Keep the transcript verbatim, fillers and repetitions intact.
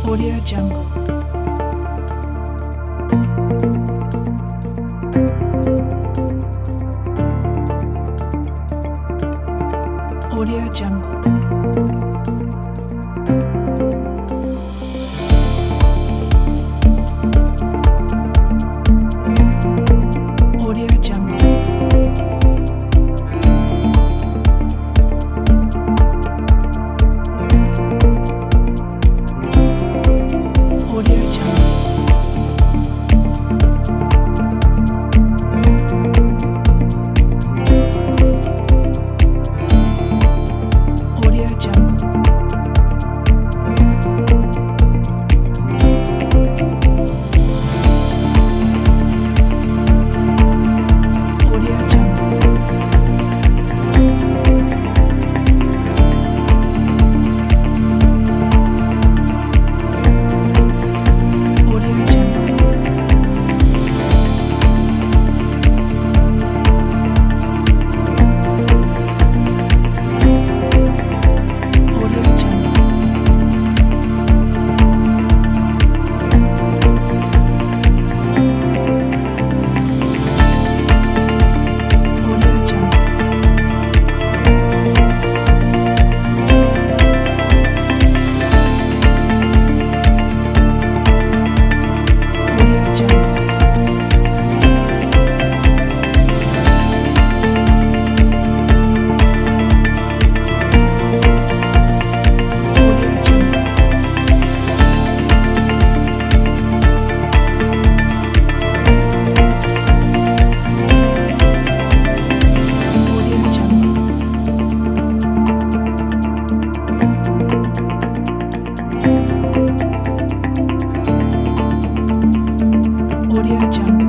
Audio Jungle. Audio Jungle. Audio Jungle. Audio Jungle. Audio Jungle. Audio Jungle. Audio Jungle. Audio Jungle. Audio Jungle. Audio Jungle. Audio Jungle. Audio Jungle. Audio Jungle.